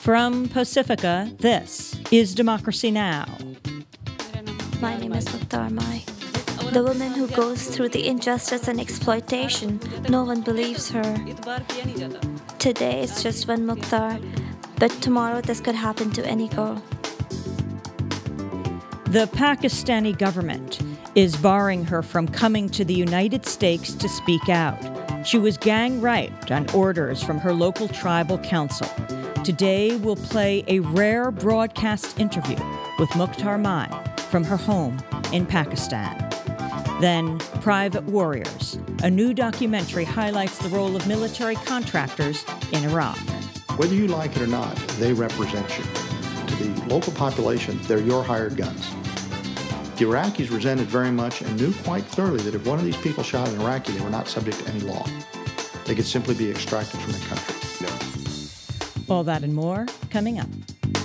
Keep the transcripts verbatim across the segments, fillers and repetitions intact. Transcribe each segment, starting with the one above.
From Pacifica, this is Democracy Now! My name is Mukhtar Mai. The woman who goes through the injustice and exploitation, no one believes her. Today it's just one Mukhtar, but tomorrow this could happen to any girl. The Pakistani government is barring her from coming to the United States to speak out. She was gang-raped on orders from her local tribal council. Today we'll play a rare broadcast interview with Mukhtar Mai from her home in Pakistan. Then, Private Warriors. A new documentary highlights the role of military contractors in Iraq. Whether you like it or not, they represent you. To the local population, they're your hired guns. The Iraqis resented very much and knew quite thoroughly that if one of these people shot an Iraqi, they were not subject to any law. They could simply be extracted from the country. No. All that and more coming up.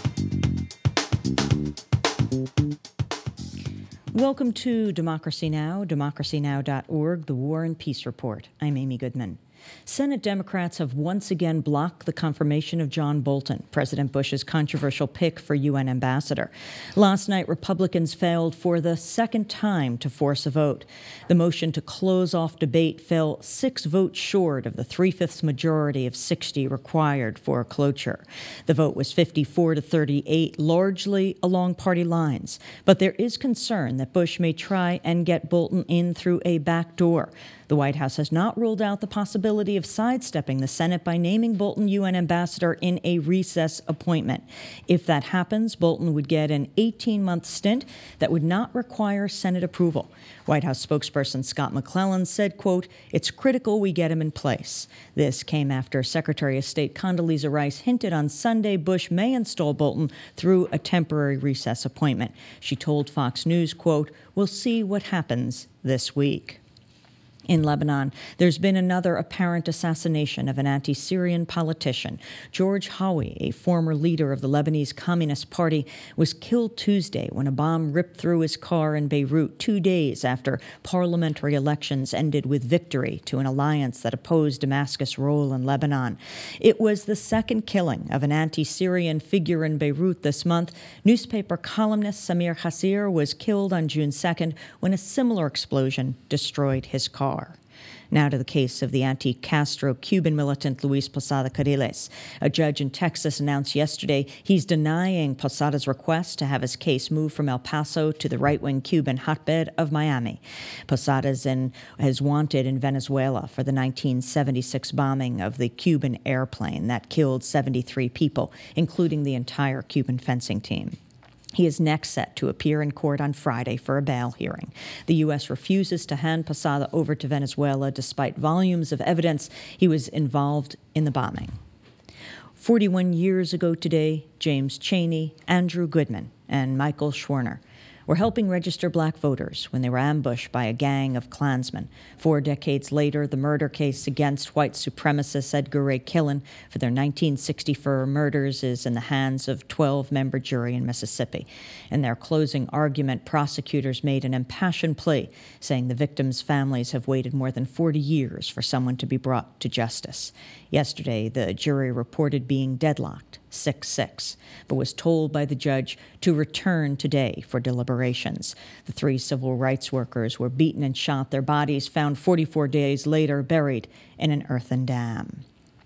Welcome to Democracy Now!, democracy now dot org, the War and Peace Report. I'm Amy Goodman. Senate Democrats have once again blocked the confirmation of John Bolton, President Bush's controversial pick for U N ambassador. Last night, Republicans failed for the second time to force a vote. The motion to close off debate fell six votes short of the three-fifths majority of sixty required for cloture. The vote was fifty-four to thirty-eight, largely along party lines. But there is concern that Bush may try and get Bolton in through a back door. The White House has not ruled out the possibility of sidestepping the Senate by naming Bolton U N ambassador in a recess appointment. If that happens, Bolton would get an eighteen-month stint that would not require Senate approval. White House spokesperson Scott McClellan said, quote, "It's critical we get him in place." This came after Secretary of State Condoleezza Rice hinted on Sunday Bush may install Bolton through a temporary recess appointment. She told Fox News, quote, "We'll see what happens this week." In Lebanon, there's been another apparent assassination of an anti-Syrian politician. George Hawi, a former leader of the Lebanese Communist Party, was killed Tuesday when a bomb ripped through his car in Beirut two days after parliamentary elections ended with victory to an alliance that opposed Damascus' role in Lebanon. It was the second killing of an anti-Syrian figure in Beirut this month. Newspaper columnist Samir Khasir was killed on June second when a similar explosion destroyed his car. Now to the case of the anti-Castro Cuban militant Luis Posada Carriles. A judge in Texas announced yesterday he's denying Posada's request to have his case moved from El Paso to the right-wing Cuban hotbed of Miami. Posada is wanted in Venezuela for the nineteen seventy-six bombing of the Cuban airplane that killed seventy-three people, including the entire Cuban fencing team. He is next set to appear in court on Friday for a bail hearing. The U S refuses to hand Posada over to Venezuela despite volumes of evidence he was involved in the bombing. forty-one years ago today, James Chaney, Andrew Goodman, and Michael Schwerner were helping register black voters when they were ambushed by a gang of Klansmen. Four decades later, the murder case against white supremacist Edgar Ray Killen for their nineteen sixty-four murders is in the hands of a twelve-member jury in Mississippi. In their closing argument, prosecutors made an impassioned plea, saying the victims' families have waited more than forty years for someone to be brought to justice. Yesterday, the jury reported being deadlocked, six six, but was told by the judge to return today for deliberations. The three civil rights workers were beaten and shot, their bodies found forty-four days later buried in an earthen dam.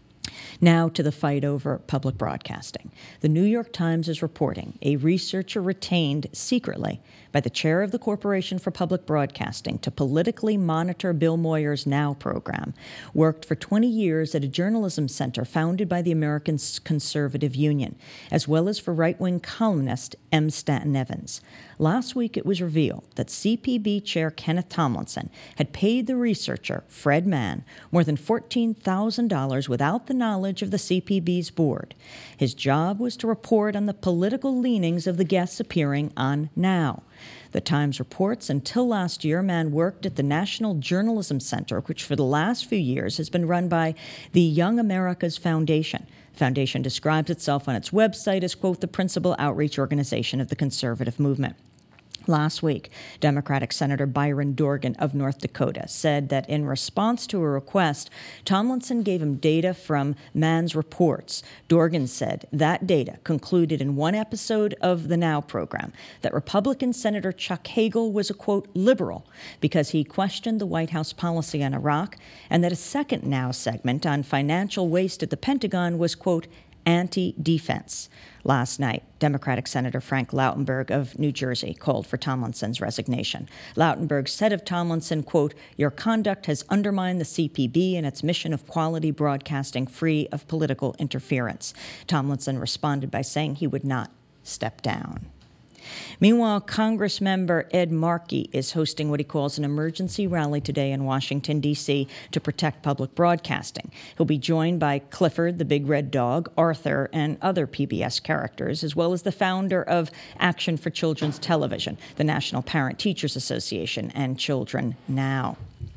Now to the fight over public broadcasting. The New York Times is reporting a researcher retained secretly by the chair of the Corporation for Public Broadcasting to politically monitor Bill Moyer's Now program worked for twenty years at a journalism center founded by the American Conservative Union, as well as for right-wing columnist M. Stanton Evans. Last week, it was revealed that C P B Chair Kenneth Tomlinson had paid the researcher, Fred Mann, more than fourteen thousand dollars without the knowledge of the C P B's board. His job was to report on the political leanings of the guests appearing on Now. The Times reports until last year, Mann worked at the National Journalism Center, which for the last few years has been run by the Young America's Foundation. The foundation describes itself on its website as, quote, the principal outreach organization of the conservative movement. Last week, Democratic Senator Byron Dorgan of North Dakota said that in response to a request, Tomlinson gave him data from Mann's reports. Dorgan said that data concluded in one episode of the Now program that Republican Senator Chuck Hagel was a, quote, liberal because he questioned the White House policy on Iraq, and that a second Now segment on financial waste at the Pentagon was, quote, anti-defense. Last night, Democratic Senator Frank Lautenberg of New Jersey called for Tomlinson's resignation. Lautenberg said of Tomlinson, quote, your conduct has undermined the C P B and its mission of quality broadcasting free of political interference. Tomlinson responded by saying he would not step down. Meanwhile, Congress member Ed Markey is hosting what he calls an emergency rally today in Washington, D C to protect public broadcasting. He'll be joined by Clifford, the big red dog, Arthur, and other P B S characters, as well as the founder of Action for Children's Television, the National Parent Teachers Association, and Children Now.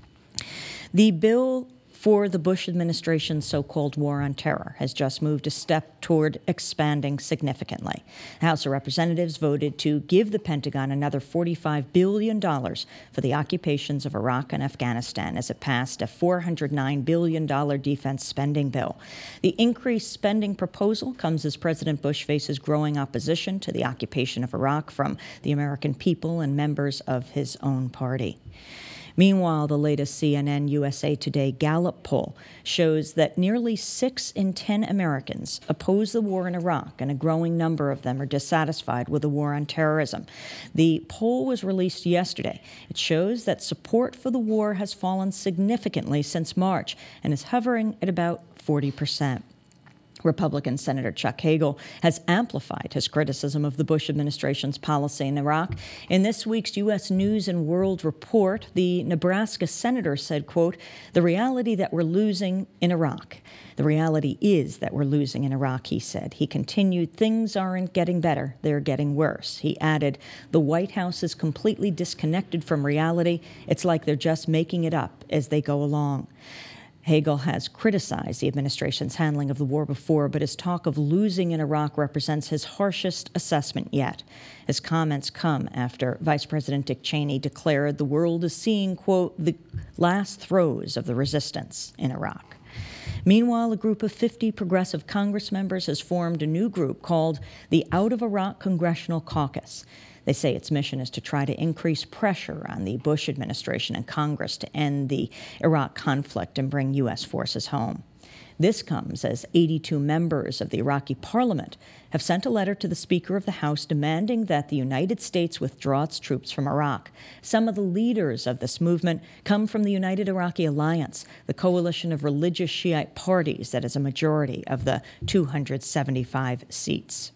The bill for the Bush administration's so-called war on terror has just moved a step toward expanding significantly. The House of Representatives voted to give the Pentagon another forty-five billion dollars for the occupations of Iraq and Afghanistan as it passed a four hundred nine billion dollars defense spending bill. The increased spending proposal comes as President Bush faces growing opposition to the occupation of Iraq from the American people and members of his own party. Meanwhile, the latest C N N U S A Today Gallup poll shows that nearly six in ten Americans oppose the war in Iraq, and a growing number of them are dissatisfied with the war on terrorism. The poll was released yesterday. It shows that support for the war has fallen significantly since March and is hovering at about forty percent. Republican Senator Chuck Hagel has amplified his criticism of the Bush administration's policy in Iraq. In this week's U S News and World Report, the Nebraska senator said, quote, the reality that we're losing in Iraq. The reality is that we're losing in Iraq, he said. He continued, things aren't getting better, they're getting worse. He added, the White House is completely disconnected from reality. It's like they're just making it up as they go along. Hagel has criticized the administration's handling of the war before, but his talk of losing in Iraq represents his harshest assessment yet. His comments come after Vice President Dick Cheney declared the world is seeing, quote, the last throes of the resistance in Iraq. Meanwhile, a group of fifty progressive Congress members has formed a new group called the Out of Iraq Congressional Caucus. They say its mission is to try to increase pressure on the Bush administration and Congress to end the Iraq conflict and bring U S forces home. This comes as eighty-two members of the Iraqi parliament have sent a letter to the Speaker of the House demanding that the United States withdraw its troops from Iraq. Some of the leaders of this movement come from the United Iraqi Alliance, the coalition of religious Shiite parties that is a majority of the two hundred seventy-five seats.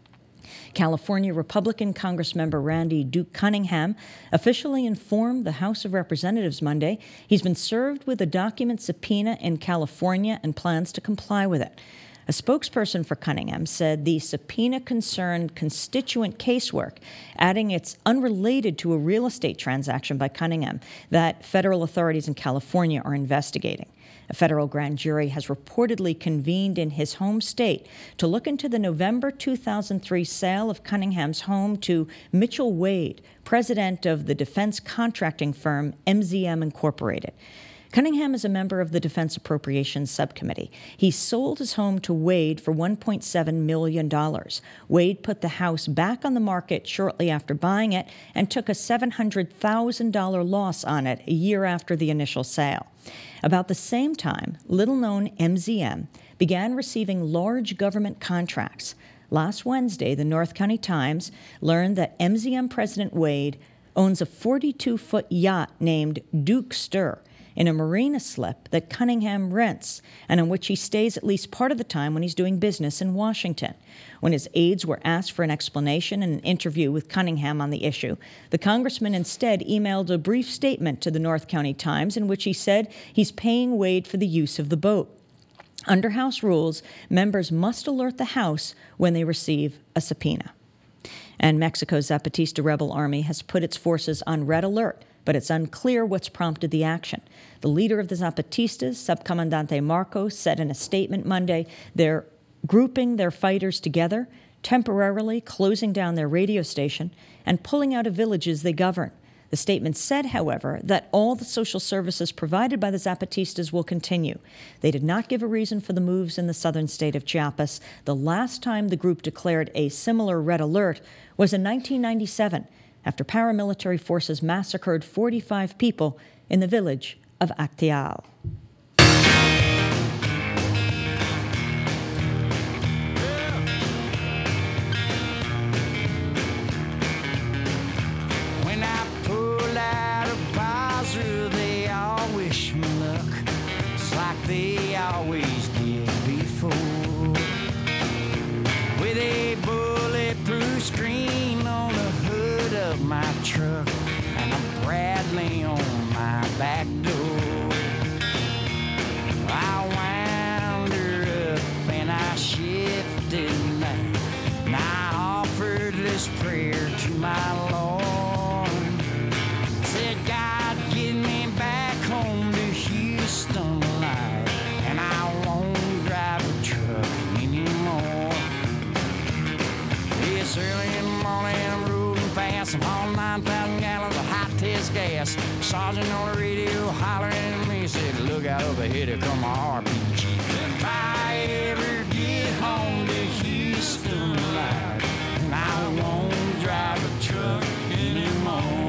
California Republican Congressmember Randy Duke Cunningham officially informed the House of Representatives Monday he's been served with a document subpoena in California and plans to comply with it. A spokesperson for Cunningham said the subpoena concerned constituent casework, adding it's unrelated to a real estate transaction by Cunningham that federal authorities in California are investigating. A federal grand jury has reportedly convened in his home state to look into the November two thousand three sale of Cunningham's home to Mitchell Wade, president of the defense contracting firm M Z M Incorporated. Cunningham is a member of the Defense Appropriations Subcommittee. He sold his home to Wade for one point seven million dollars. Wade put the house back on the market shortly after buying it and took a seven hundred thousand dollars loss on it a year after the initial sale. About the same time, little-known M Z M began receiving large government contracts. Last Wednesday, the North County Times learned that M Z M President Wade owns a forty-two foot yacht named Duke Stir in a marina slip that Cunningham rents and on which he stays at least part of the time when he's doing business in Washington. When his aides were asked for an explanation and an interview with Cunningham on the issue, the congressman instead emailed a brief statement to the North County Times in which he said he's paying Wade for the use of the boat. Under House rules, members must alert the House when they receive a subpoena. And Mexico's Zapatista rebel army has put its forces on red alert, but it's unclear what's prompted the action. The leader of the Zapatistas, Subcomandante Marcos, said in a statement Monday they're grouping their fighters together temporarily closing down their radio station and pulling out of villages they govern. The statement said, however, that all the social services provided by the Zapatistas will continue. They did not give a reason for the moves in the southern state of Chiapas. The last time the group declared a similar red alert was in nineteen ninety-seven, after paramilitary forces massacred forty-five people in the village of Acteal. They always did before, with a bulletproof screen on the hood of my truck and a Bradley on my back door. I wound her up and I shifted now, and I offered this prayer to my Lord. Said, God, get me back home to Houston alive, and I won't drive a truck anymore. It's early in the morning, I'm rolling fast, I'm hauling nine thousand gallons of hot test gas. Sergeant on the radio hollering at me, said, look out over here, there come a R P G. If I ever get home to Houston alive, and I won't drive a truck anymore.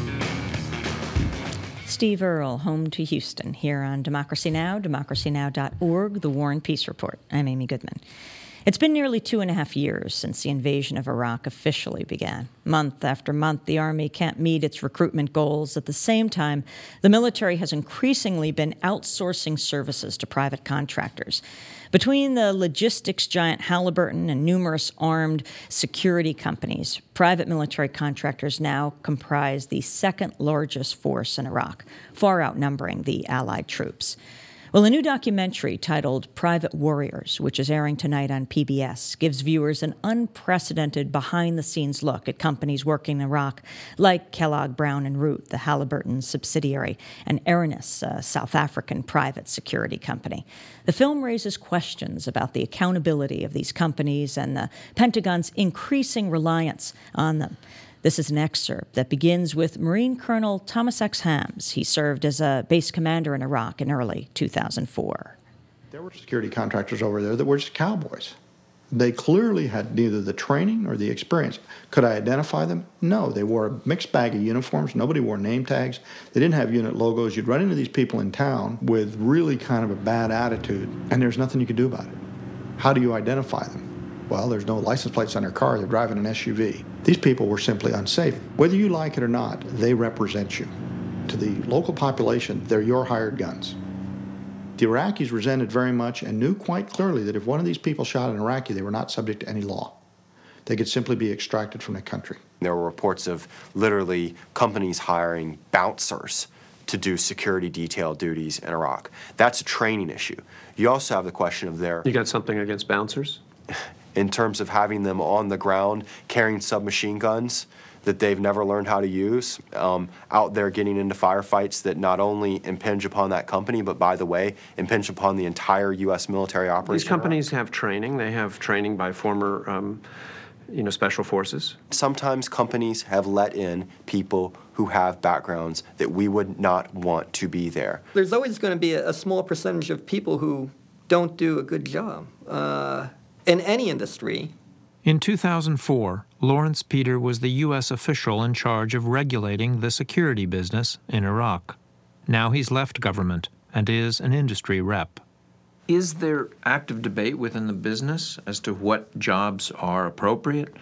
Steve Earle, home to Houston, here on Democracy Now!, democracy now dot org, The War and Peace Report. I'm Amy Goodman. It's been nearly two and a half years since the invasion of Iraq officially began. Month after month, the Army can't meet its recruitment goals. At the same time, the military has increasingly been outsourcing services to private contractors. Between the logistics giant Halliburton and numerous armed security companies, private military contractors now comprise the second largest force in Iraq, far outnumbering the Allied troops. Well, a new documentary titled Private Warriors, which is airing tonight on P B S, gives viewers an unprecedented behind-the-scenes look at companies working in Iraq, like Kellogg Brown and Root, the Halliburton subsidiary, and Aranis, a South African private security company. The film raises questions about the accountability of these companies and the Pentagon's increasing reliance on them. This is an excerpt that begins with Marine Colonel Thomas X. Hams. He served as a base commander in Iraq in early two thousand four. There were security contractors over there that were just cowboys. They clearly had neither the training or the experience. Could I identify them? No. They wore a mixed bag of uniforms. Nobody wore name tags. They didn't have unit logos. You'd run into these people in town with really kind of a bad attitude, and there's nothing you could do about it. How do you identify them? Well, there's no license plates on their car. They're driving an S U V. These people were simply unsafe. Whether you like it or not, they represent you. To the local population, they're your hired guns. The Iraqis resented very much and knew quite clearly that if one of these people shot an Iraqi, they were not subject to any law. They could simply be extracted from the country. There were reports of literally companies hiring bouncers to do security detail duties in Iraq. That's a training issue. You also have the question of their... You got something against bouncers? In terms of having them on the ground carrying submachine guns that they've never learned how to use, um, out there getting into firefights that not only impinge upon that company, but by the way, impinge upon the entire U S military operation. These companies have training. They have training by former, um, you know, special forces. Sometimes companies have let in people who have backgrounds that we would not want to be there. There's always going to be a, a small percentage of people who don't do a good job. Uh, In any industry. In two thousand four, Lawrence Peter was the U S official in charge of regulating the security business in Iraq. Now he's left government and is an industry rep. Is there active debate within the business as to what jobs are appropriate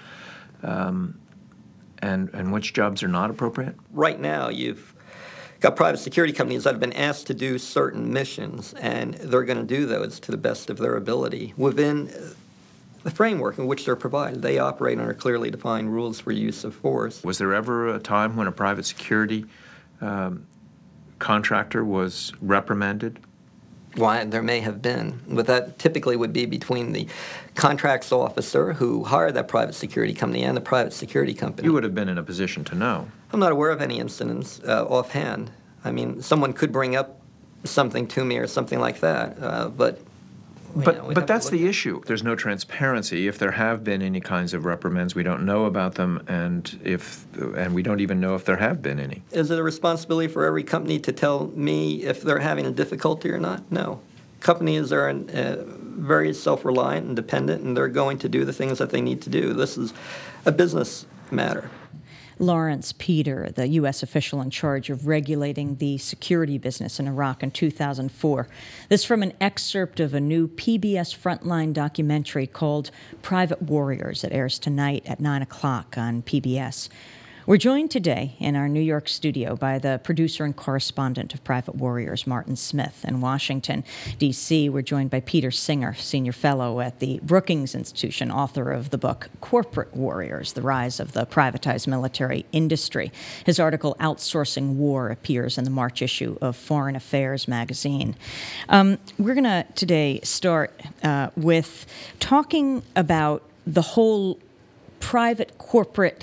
um, and, and which jobs are not appropriate? Right now, you've got private security companies that have been asked to do certain missions, and they're going to do those to the best of their ability within the framework in which they're provided. They operate under clearly defined rules for use of force. Was there ever a time when a private security um, contractor was reprimanded? Why, there may have been, but that typically would be between the contracts officer who hired that private security company and the private security company. You would have been in a position to know. I'm not aware of any incidents uh, offhand. I mean, someone could bring up something to me or something like that, uh, but you But know, we but have to that's look the at- issue. There's no transparency. If there have been any kinds of reprimands, we don't know about them, and if and we don't even know if there have been any. Is it a responsibility for every company to tell me if they're having a difficulty or not? No. Companies are uh, very self-reliant and dependent, and they're going to do the things that they need to do. This is a business matter. Lawrence Peter, the U S official in charge of regulating the security business in Iraq in two thousand four. This from an excerpt of a new P B S Frontline documentary called Private Warriors that airs tonight at nine o'clock on P B S. We're joined today in our New York studio by the producer and correspondent of Private Warriors, Martin Smith. In Washington, D C, we're joined by Peter Singer, senior fellow at the Brookings Institution, author of the book Corporate Warriors, The Rise of the Privatized Military Industry. His article, Outsourcing War, appears in the March issue of Foreign Affairs magazine. Um, we're going to today start uh, with talking about the whole private corporate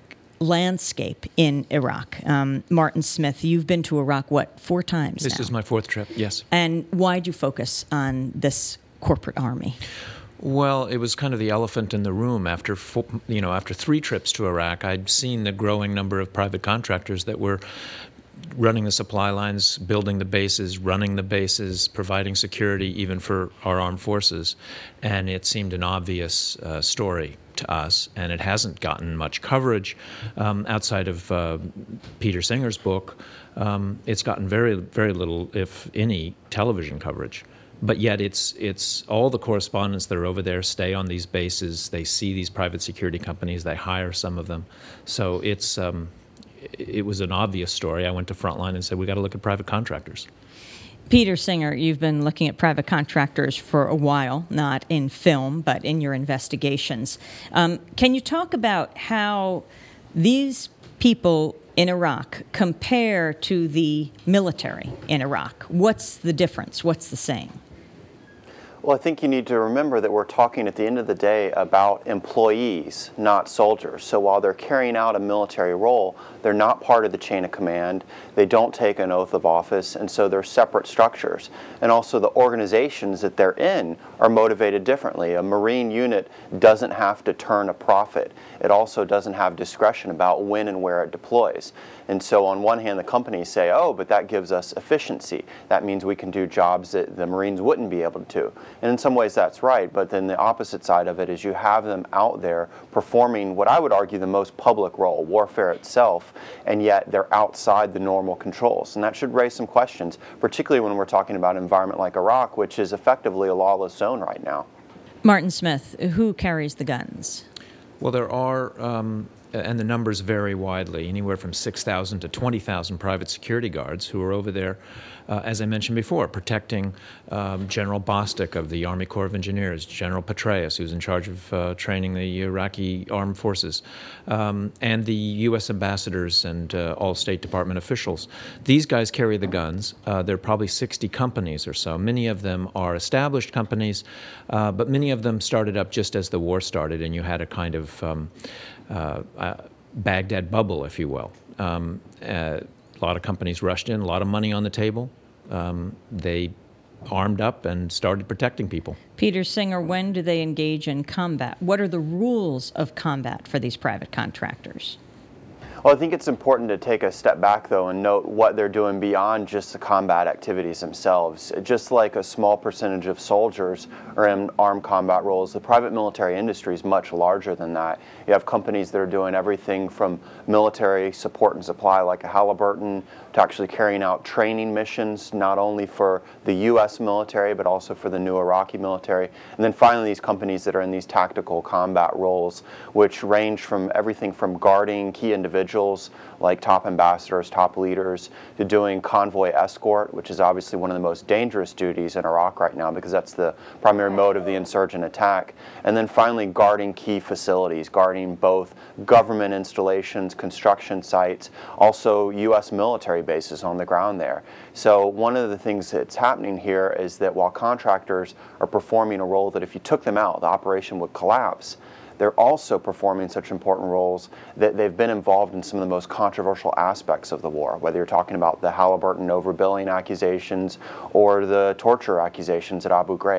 landscape in Iraq. Um, Martin Smith, you've been to Iraq, what, four times This now? is my fourth trip, yes. And why'd you focus on this corporate army? Well, it was kind of the elephant in the room. After four, you know, after three trips to Iraq, I'd seen the growing number of private contractors that were running the supply lines, building the bases, running the bases, providing security even for our armed forces. And it seemed an obvious uh, story to us, and it hasn't gotten much coverage um, outside of uh, Peter Singer's book. Um, it's gotten very, very little, if any, television coverage. But yet it's it's all the correspondents that are over there stay on these bases. They see these private security companies. They hire some of them. So it's um, it was an obvious story. I went to Frontline and said, we got to look at private contractors. Peter Singer, you've been looking at private contractors for a while, not in film, but in your investigations. Um, can you talk about how these people in Iraq compare to the military in Iraq? What's the difference? What's the same? Well, I think you need to remember that we're talking at the end of the day about employees, not soldiers. So while they're carrying out a military role, they're not part of the chain of command. They don't take an oath of office, and so they're separate structures. And also the organizations that they're in are motivated differently. A Marine unit doesn't have to turn a profit. It also doesn't have discretion about when and where it deploys. And so on one hand, the companies say, oh, but that gives us efficiency. That means we can do jobs that the Marines wouldn't be able to. And in some ways that's right, but then the opposite side of it is you have them out there performing what I would argue the most public role, warfare itself, and yet they're outside the normal controls. And that should raise some questions, particularly when we're talking about an environment like Iraq, which is effectively a lawless zone right now. Martin Smith, who carries the guns? Well, there are, um, and the numbers vary widely, anywhere from six thousand to twenty thousand private security guards who are over there, uh, as I mentioned before, protecting um, General Bostic of the Army Corps of Engineers, General Petraeus, who's in charge of uh, training the Iraqi armed forces, um, and the U S ambassadors and uh, all State Department officials. These guys carry the guns. Uh, there are probably sixty companies or so. Many of them are established companies, uh, but many of them started up just as the war started, and you had a kind of um, uh, uh, Baghdad bubble, if you will. Um, uh, a lot of companies rushed in, a lot of money on the table. Um, they armed up and started protecting people. Peter Singer, when do they engage in combat? What are the rules of combat for these private contractors? Well, I think it's important to take a step back, though, and note what they're doing beyond just the combat activities themselves. Just like a small percentage of soldiers are in armed combat roles, the private military industry is much larger than that. You have companies that are doing everything from military support and supply, like a Halliburton, to actually carrying out training missions, not only for the U S military, but also for the new Iraqi military. And then finally, these companies that are in these tactical combat roles, which range from everything from guarding key individuals like top ambassadors, top leaders, to doing convoy escort, which is obviously one of the most dangerous duties in Iraq right now because that's the primary mode of the insurgent attack. And then finally guarding key facilities, guarding both government installations, construction sites, also U S military bases on the ground there. So one of the things that's happening here is that while contractors are performing a role that if you took them out, the operation would collapse, they're also performing such important roles that they've been involved in some of the most controversial aspects of the war, whether you're talking about the Halliburton overbilling accusations or the torture accusations at Abu Ghraib.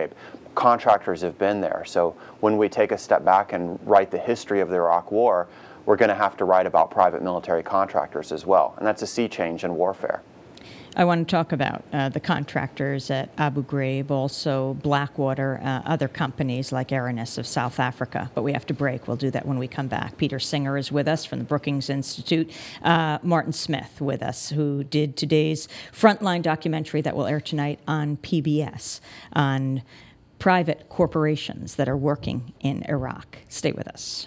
contractors have been there. So when we take a step back and write the history of the Iraq War, we're going to have to write about private military contractors as well. And that's a sea change in warfare. I want to talk about uh, the contractors at Abu Ghraib, also Blackwater, uh, other companies like Aranis of South Africa. But we have to break. We'll do that when we come back. Peter Singer is with us from the Brookings Institute. Uh, Martin Smith with us, who did today's Frontline documentary that will air tonight on P B S on private corporations that are working in Iraq. Stay with us.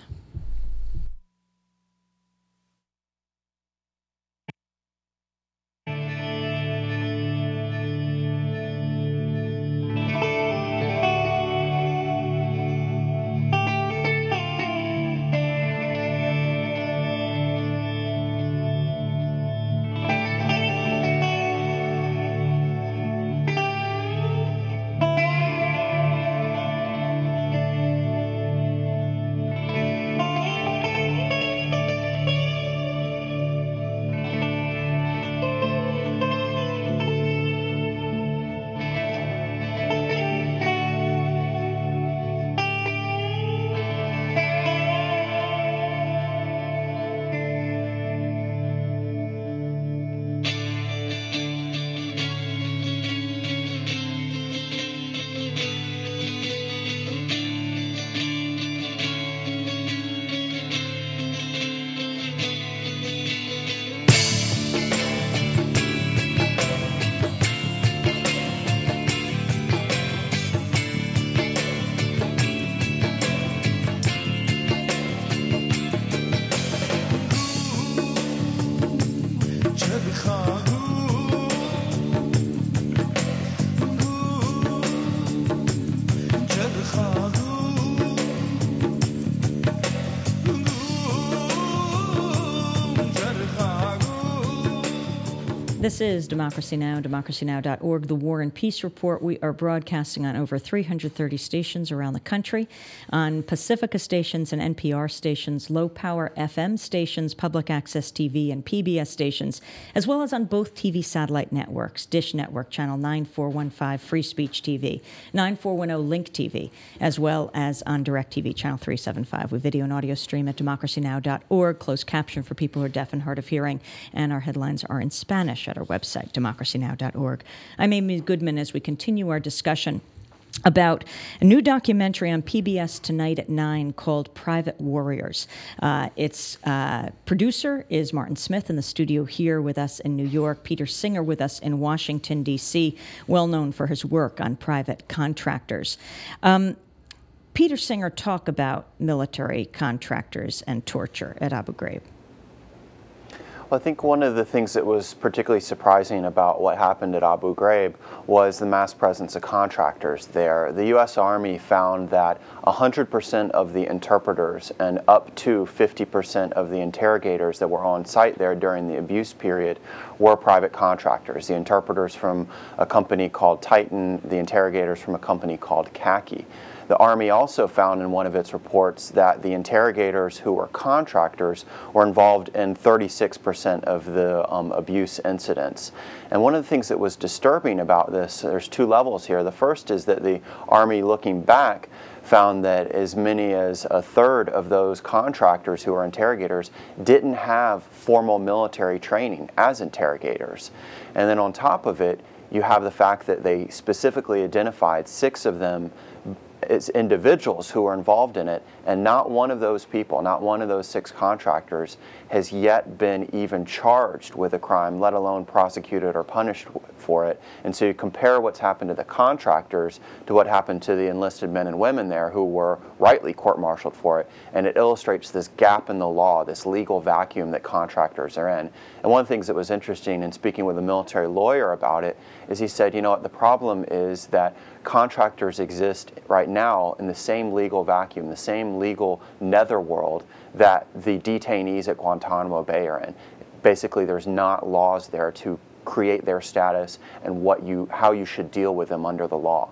This is Democracy Now!, democracy now dot org, the War and Peace Report. We are broadcasting on over three hundred thirty stations around the country, on Pacifica stations and N P R stations, low-power F M stations, public access T V, and P B S stations, as well as on both T V satellite networks, Dish Network, Channel nine four one five, Free Speech T V, nine four one zero Link T V, as well as on DirecTV, Channel three seventy-five. We video and audio stream at democracy now dot org, closed caption for people who are deaf and hard of hearing, and our headlines are in Spanish at our website, democracy now dot org. I'm Amy Goodman as we continue our discussion about a new documentary on P B S tonight at nine called Private Warriors. Uh, its uh, producer is Martin Smith in the studio here with us in New York, Peter Singer with us in Washington, D C, well known for his work on private contractors. Um, Peter Singer, talk about military contractors and torture at Abu Ghraib. Well, I think one of the things that was particularly surprising about what happened at Abu Ghraib was the mass presence of contractors there. The U S Army found that one hundred percent of the interpreters and up to fifty percent of the interrogators that were on site there during the abuse period were private contractors. The interpreters from a company called Titan, the interrogators from a company called Khaki. The Army also found in one of its reports that the interrogators who were contractors were involved in thirty-six percent of the um, abuse incidents. And one of the things that was disturbing about this, there's two levels here. The first is that the Army, looking back, found that as many as a third of those contractors who were interrogators didn't have formal military training as interrogators. And then on top of it, you have the fact that they specifically identified six of them as individuals who were involved in it, and not one of those people, not one of those six contractors has yet been even charged with a crime, let alone prosecuted or punished for it. And so you compare what's happened to the contractors to what happened to the enlisted men and women there who were rightly court-martialed for it, and it illustrates this gap in the law, this legal vacuum that contractors are in. And one of the things that was interesting in speaking with a military lawyer about it is he said, you know what, the problem is that contractors exist right now in the same legal vacuum, the same legal netherworld that the detainees at Guantanamo Bay are in. Basically, there's not laws there to create their status and what you, how you should deal with them under the law.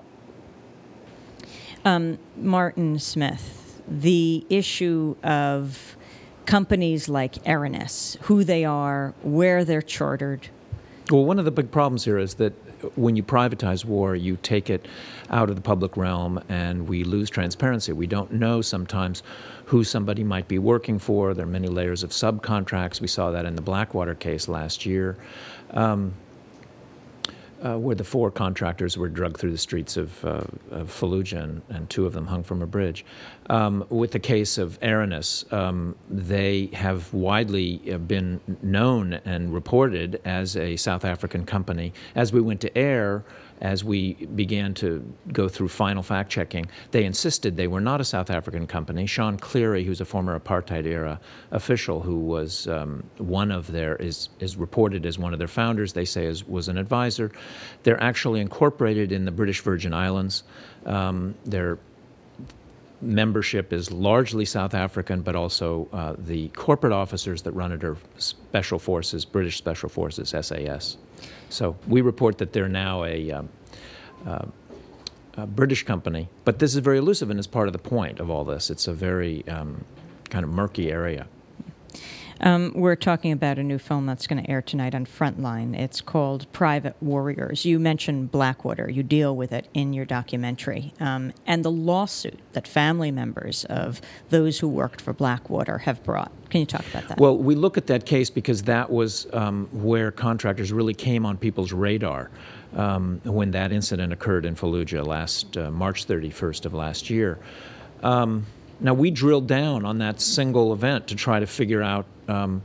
Um, Martin Smith, the issue of companies like Aranis, who they are, where they're chartered. Well, one of the big problems here is that when you privatize war, you take it out of the public realm, and we lose transparency. We don't know sometimes who somebody might be working for. There are many layers of subcontracts. We saw that in the Blackwater case last year. Um, Uh, where the four contractors were drugged through the streets of, uh, of Fallujah, and, and two of them hung from a bridge. Um, with the case of Aranis, um, they have widely uh, been known and reported as a South African company. As we went to air, as we began to go through final fact-checking, they insisted they were not a South African company. Sean Cleary, who's a former apartheid-era official who was um, one of their, is, is reported as one of their founders, they say is, was an advisor. They're actually incorporated in the British Virgin Islands. Um, their membership is largely South African, but also uh, the corporate officers that run it are Special Forces, British Special Forces, S A S. So we report that they're now a, um, uh, a British company, but this is very elusive and is part of the point of all this. It's a very um, kind of murky area. Um, we're talking about a new film that's going to air tonight on Frontline. It's called Private Warriors. You mentioned Blackwater. You deal with it in your documentary. Um, and the lawsuit that family members of those who worked for Blackwater have brought. Can you talk about that? Well, we look at that case because that was um, where contractors really came on people's radar um, when that incident occurred in Fallujah last uh, March thirty-first of last year. Um, Now, we drilled down on that single event to try to figure out um,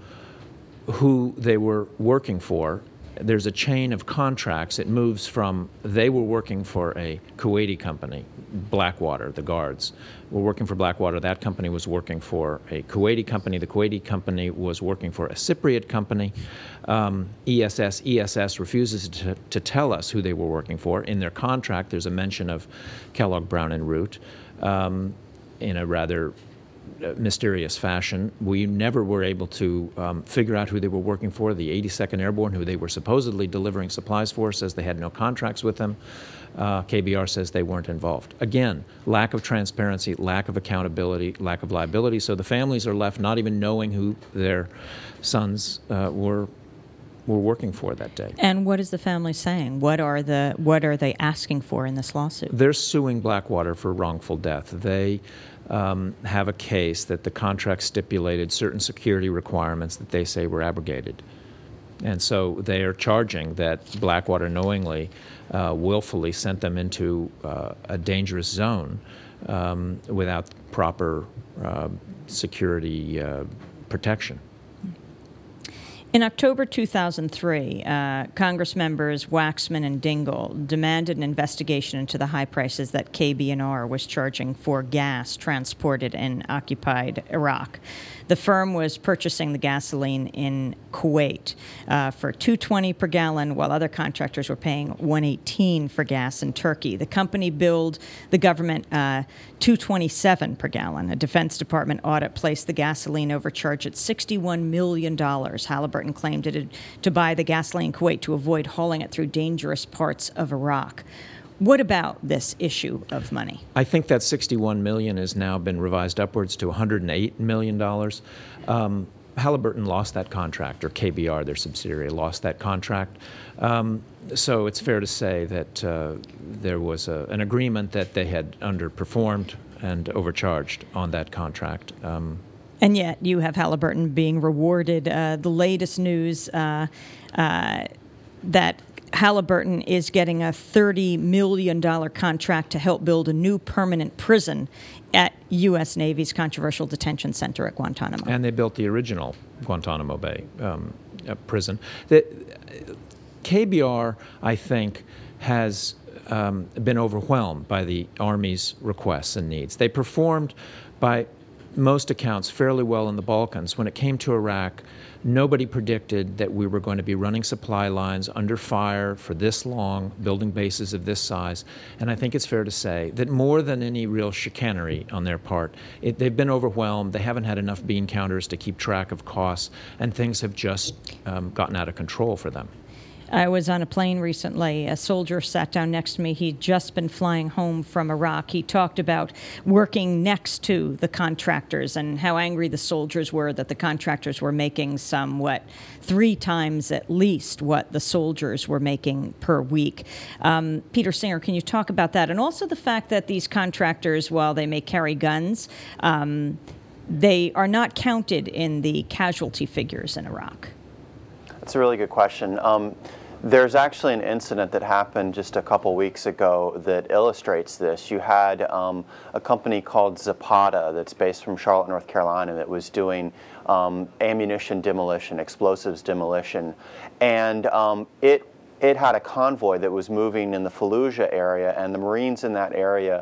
who they were working for. There's a chain of contracts. It moves from they were working for a Kuwaiti company, Blackwater, the guards, were working for Blackwater. That company was working for a Kuwaiti company. The Kuwaiti company was working for a Cypriot company. Um, E S S, E S S refuses to, to tell us who they were working for. In their contract, there's a mention of Kellogg, Brown and Root. Um, in a rather uh, mysterious fashion. We never were able to um, figure out who they were working for. The eighty-second Airborne, who they were supposedly delivering supplies for, says they had no contracts with them. Uh, K B R says they weren't involved. Again, lack of transparency, lack of accountability, lack of liability. So the families are left not even knowing who their sons uh, were were working for that day. And what is the family saying? What are the what are they asking for in this lawsuit? They're suing Blackwater for wrongful death. They um, have a case that the contract stipulated certain security requirements that they say were abrogated. And so they are charging that Blackwater knowingly, uh, willfully sent them into uh, a dangerous zone um, without proper uh, security uh, protection. In October two thousand three, uh, Congress members Waxman and Dingell demanded an investigation into the high prices that K B R was charging for gas transported in occupied Iraq. The firm was purchasing the gasoline in Kuwait uh, for two dollars and twenty cents per gallon, while other contractors were paying one dollar and eighteen cents for gas in Turkey. The company billed the government uh, two dollars and twenty-seven cents per gallon. A Defense Department audit placed the gasoline overcharge at sixty-one million dollars. Halliburton claimed it had to buy the gasoline in Kuwait to avoid hauling it through dangerous parts of Iraq. What about this issue of money? I think that sixty-one million dollars has now been revised upwards to one hundred eight million dollars. Um, Halliburton lost that contract, or K B R, their subsidiary, lost that contract. Um, so it's fair to say that uh, there was a, an agreement that they had underperformed and overcharged on that contract. Um, And yet you have Halliburton being rewarded. Uh, the latest news uh, uh, that Halliburton is getting a thirty million dollars contract to help build a new permanent prison at U S Navy's controversial detention center at Guantanamo. And they built the original Guantanamo Bay um, uh, prison. The, K B R, I think, has um, been overwhelmed by the Army's requests and needs. They performed, by most accounts, fairly well in the Balkans. When it came to Iraq, nobody predicted that we were going to be running supply lines under fire for this long, building bases of this size. And I think it's fair to say that more than any real chicanery on their part, it, they've been overwhelmed. They haven't had enough bean counters to keep track of costs, and things have just um, gotten out of control for them. I was on a plane recently. A soldier sat down next to me. He'd just been flying home from Iraq. He talked about working next to the contractors and how angry the soldiers were that the contractors were making some, what, three times at least what the soldiers were making per week. Um, Peter Singer, can you talk about that? And also the fact that these contractors, while they may carry guns, um, they are not counted in the casualty figures in Iraq. That's a really good question. Um, there's actually an incident that happened just a couple weeks ago that illustrates this. You had um, a company called Zapata that's based from Charlotte, North Carolina, that was doing um, ammunition demolition, explosives demolition, and um, it it had a convoy that was moving in the Fallujah area, and the Marines in that area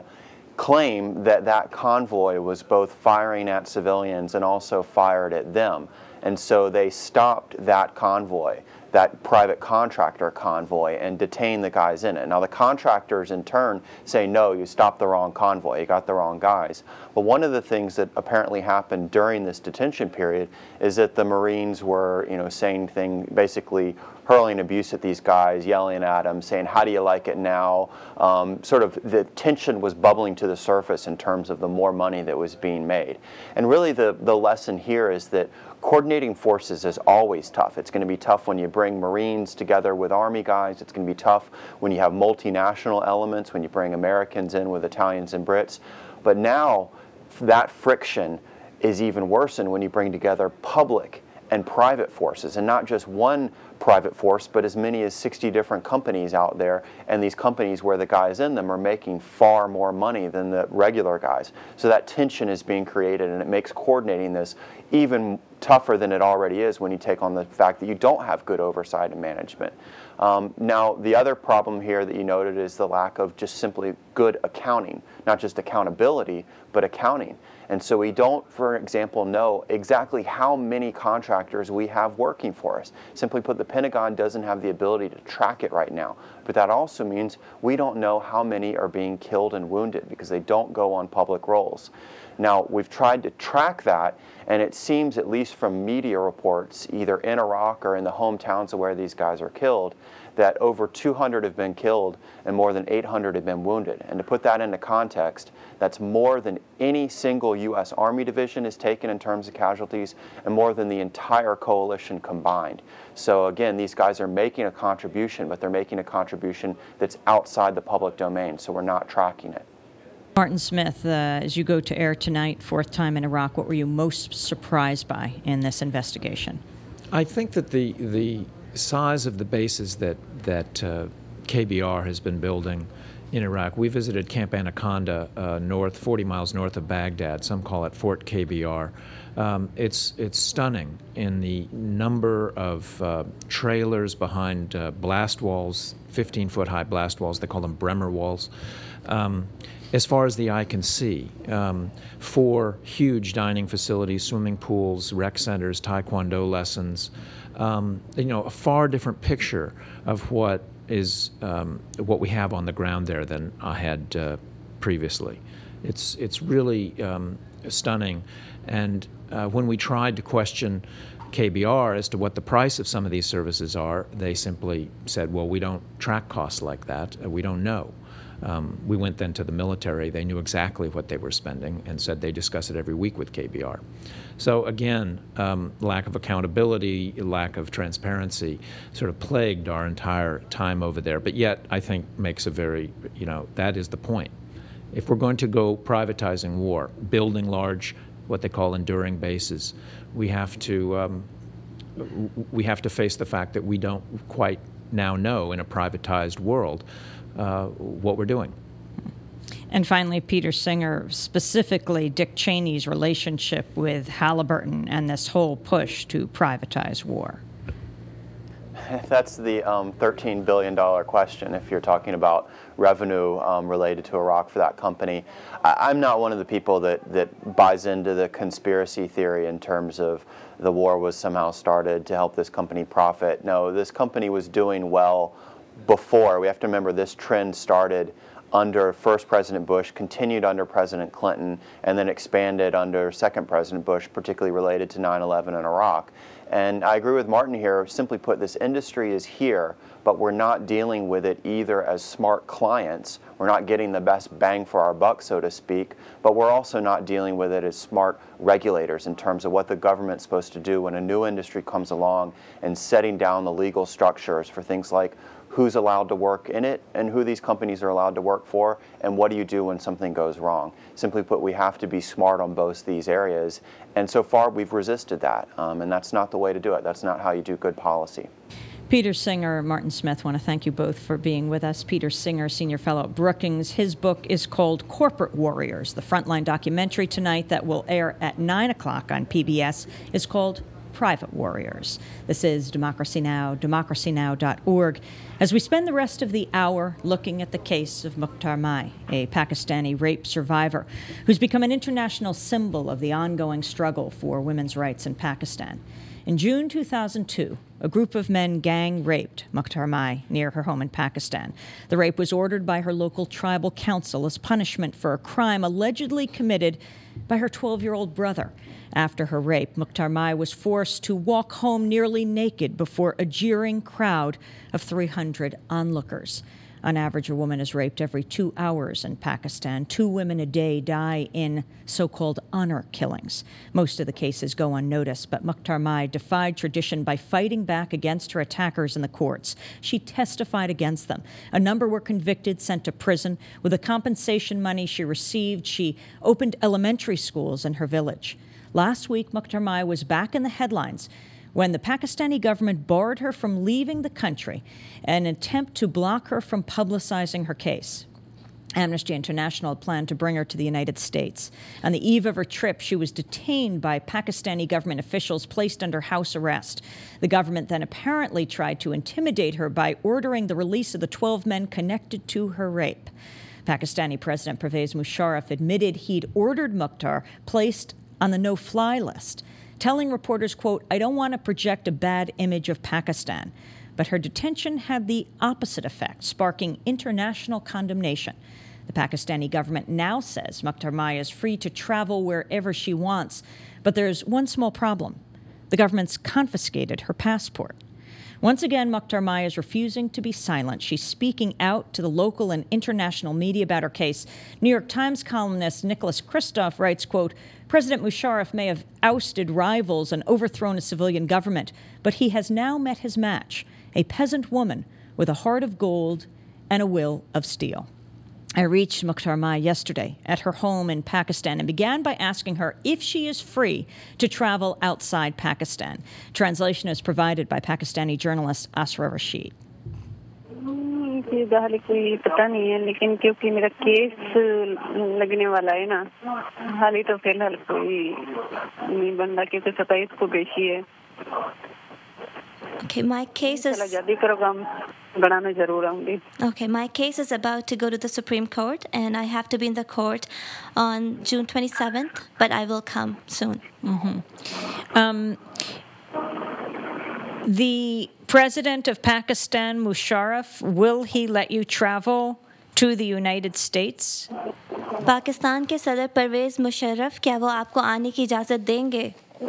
claim that that convoy was both firing at civilians and also fired at them. And so they stopped that convoy, that private contractor convoy, and detained the guys in it. Now the contractors in turn say, no, you stopped the wrong convoy, you got the wrong guys. But one of the things that apparently happened during this detention period is that the Marines were, you know, saying things, basically hurling abuse at these guys, yelling at them, saying, how do you like it now? Um, sort of the tension was bubbling to the surface in terms of the more money that was being made. And really the, the lesson here is that coordinating forces is always tough. It's going to be tough when you bring Marines together with Army guys. It's going to be tough when you have multinational elements, when you bring Americans in with Italians and Brits. But now that friction is even worsened when you bring together public and private forces, and not just one private force, but as many as sixty different companies out there, and these companies where the guys in them are making far more money than the regular guys. So that tension is being created, and it makes coordinating this even tougher than it already is when you take on the fact that you don't have good oversight and management. Um, now, the other problem here that you noted is the lack of just simply good accounting, not just accountability, but accounting. And so we don't, for example, know exactly how many contractors we have working for us. Simply put, the Pentagon doesn't have the ability to track it right now. But that also means we don't know how many are being killed and wounded because they don't go on public rolls. Now, we've tried to track that, and it seems, at least from media reports, either in Iraq or in the hometowns of where these guys are killed, that over two hundred have been killed and more than eight hundred have been wounded. And to put that into context, that's more than any single U S Army division has taken in terms of casualties, and more than the entire coalition combined. So again, these guys are making a contribution, but they're making a contribution that's outside the public domain, so we're not tracking it. Martin Smith, uh, as you go to air tonight, fourth time in Iraq, what were you most surprised by in this investigation? I think that the the size of the bases that that uh, K B R has been building in Iraq. We visited Camp Anaconda, uh, north, forty miles north of Baghdad. Some call it Fort K B R. Um, it's it's stunning in the number of uh, trailers behind uh, blast walls, fifteen foot high blast walls. They call them Bremer walls. Um, as far as the eye can see, um, four huge dining facilities, swimming pools, rec centers, taekwondo lessons. Um, you know, a far different picture of what is um, what we have on the ground there than I had uh, previously. It's it's really um, stunning, and uh, when we tried to question K B R as to what the price of some of these services are, they simply said, "Well, we don't track costs like that. We don't know." Um, we went then to the military. They knew exactly what they were spending and said they discuss it every week with K B R. So again, um, lack of accountability, lack of transparency sort of plagued our entire time over there, but yet I think makes a very, you know, that is the point. If we're going to go privatizing war, building large, what they call enduring bases, we have to, um, we have to face the fact that we don't quite now know in a privatized world Uh, what we're doing. And finally, Peter Singer, specifically Dick Cheney's relationship with Halliburton and this whole push to privatize war. That's the um, thirteen billion dollars question if you're talking about revenue um, related to Iraq for that company. I, I'm not one of the people that, that buys into the conspiracy theory in terms of the war was somehow started to help this company profit. No, this company was doing well before. We have to remember this trend started under first President Bush, continued under President Clinton, and then expanded under second President Bush, particularly related to nine eleven in Iraq. And I agree with Martin here. Simply put, this industry is here, but we're not dealing with it either as smart clients. We're not getting the best bang for our buck, so to speak, but we're also not dealing with it as smart regulators in terms of what the government's supposed to do when a new industry comes along and setting down the legal structures for things like who's allowed to work in it and who these companies are allowed to work for, and what do you do when something goes wrong. Simply put, we have to be smart on both these areas, and so far we've resisted that, um, and that's not the way to do it. That's not how you do good policy. Peter Singer, Martin Smith, want to thank you both for being with us. Peter Singer, Senior Fellow at Brookings. His book is called Corporate Warriors. The Frontline documentary tonight that will air at nine o'clock on P B S is called Private Warriors. This is Democracy Now!, democracy now dot org. As we spend the rest of the hour looking at the case of Mukhtar Mai, a Pakistani rape survivor who's become an international symbol of the ongoing struggle for women's rights in Pakistan. In June two thousand two, a group of men gang raped Mukhtar Mai near her home in Pakistan. The rape was ordered by her local tribal council as punishment for a crime allegedly committed by her twelve-year-old brother. After her rape, Mukhtar Mai was forced to walk home nearly naked before a jeering crowd of three hundred onlookers. On average, a woman is raped every two hours in Pakistan. Two women a day die in so-called honor killings. Most of the cases go unnoticed, but Mukhtar Mai defied tradition by fighting back against her attackers in the courts. She testified against them. A number were convicted, sent to prison. With the compensation money she received, she opened elementary schools in her village. Last week, Mukhtar Mai was back in the headlines when the Pakistani government barred her from leaving the country in an attempt to block her from publicizing her case. Amnesty International had planned to bring her to the United States. On the eve of her trip, she was detained by Pakistani government officials, placed under house arrest. The government then apparently tried to intimidate her by ordering the release of the twelve men connected to her rape. Pakistani President Pervez Musharraf admitted he'd ordered Mukhtar placed on the no-fly list, telling reporters, quote, "I don't want to project a bad image of Pakistan." But her detention had the opposite effect, sparking international condemnation. The Pakistani government now says Mukhtar Mai is free to travel wherever she wants. But there's one small problem. The government's confiscated her passport. Once again, Mukhtar Mai is refusing to be silent. She's speaking out to the local and international media about her case. New York Times columnist Nicholas Kristof writes, quote, "President Musharraf may have ousted rivals and overthrown a civilian government, but he has now met his match, a peasant woman with a heart of gold and a will of steel." I reached Mukhtar Mai yesterday at her home in Pakistan and began by asking her if she is free to travel outside Pakistan. Translation is provided by Pakistani journalist Asra Rashid. हाल कोई पता नहीं है लेकिन क्योंकि मेरा case लगने वाला है ना हाल ही तो फिलहाल कोई नहीं बनता क्योंकि सत्ताईस को पेशी है. Okay, my case is Okay, my case is about to go to the Supreme Court, and I have to be in the court on June twenty-seventh, but I will come soon. Mm-hmm. Um, the president of Pakistan, Musharraf, will he let you travel to the United States? Pakistan के सदर परवेज मुशर्रफ क्या वो आपको आने की इजाज़त देंगे?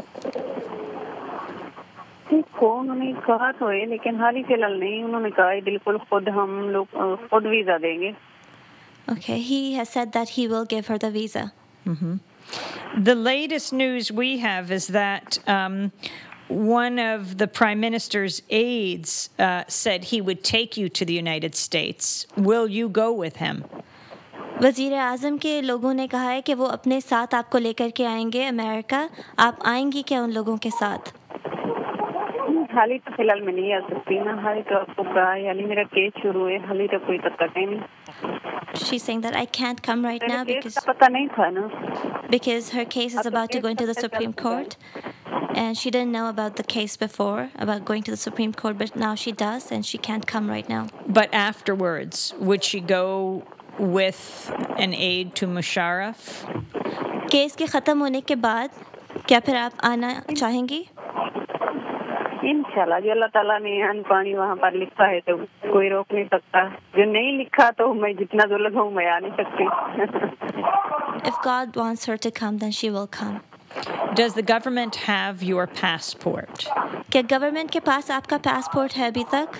को उन्होंने कहा तो है लेकिन हाल ही फिलहाल नहीं. उन्होंने कहा है बिल्कुल खुद हम लोग खुद वीजा देंगे. Okay, he has said that he will give her the visa. Mm-hmm. The latest news we have is that um, one of the prime minister's aides uh, said he would take you to the United States. Will you go with him? वज़ीर आज़म के लोगों ने कहा है कि वो अपने साथ आपको लेकर के आएंगे अमेरिका. आप आएंगी क्या उन लोगों के साथ? हाल ही तो फिलहाल मैं नहीं आ सकती ना. हाल ही तो आपको कहा है हाल ही मेरा केस शुरू है. हाल ही तो कोई पता नहीं. She's saying that I can't come right now because पता नहीं था ना. because her case is about to go into the Supreme Court, and she didn't know about the case before about going to the Supreme Court, but now she does, and she can't come right now. But afterwards, would she go with an aide to Musharraf? Case के खत्म होने के बाद क्या फिर आप आना चाहेंगी? इंशाल्लाह जो अल्लाह ताला ने अन्न पानी वहाँ पर लिखा है तो कोई रोक नहीं सकता जो नहीं लिखा तो मैं जितना जो लगाऊं मैं आ नहीं सकती If God wants her to come, then she will come. Does the government have your passport? क्या गवर्नमेंट के पास आपका पासपोर्ट है अभी तक?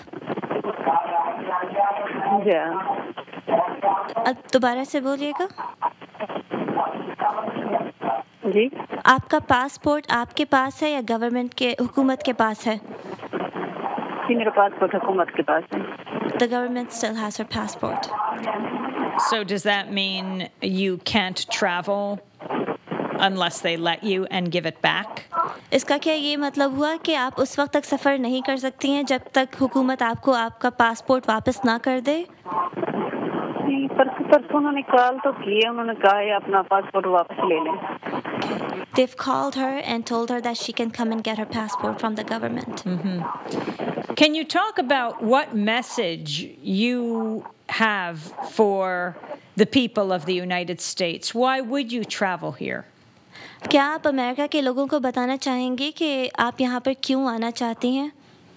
जा अब दोबारा से बोलिएगा. जी आपका पासपोर्ट आपके पास है या गवर्नमेंट के हुकूमत के पास है? जी मेरा पासपोर्ट हुकूमत के पास है. The government still has her passport. So does that mean you can't travel unless they let you and give it back? इसका क्या ये मतलब हुआ कि आप उस वक्त तक सफ़र नहीं कर सकती हैं जब तक हुकूमत आपको आपका पासपोर्ट वापस ना कर दे? नहीं, परसों परसों उन्होंने कॉल तो किए उन्होंने कहा है अपना पासपोर्ट वापस ले लें. They've called her and told her that she can come and get her passport from the government. Can you talk about what message you have for the people of the United States? Why would you travel here? क्या आप America के लोगों को बताना चाहेंगे कि आप यहाँ पर क्यों आना चाहती हैं?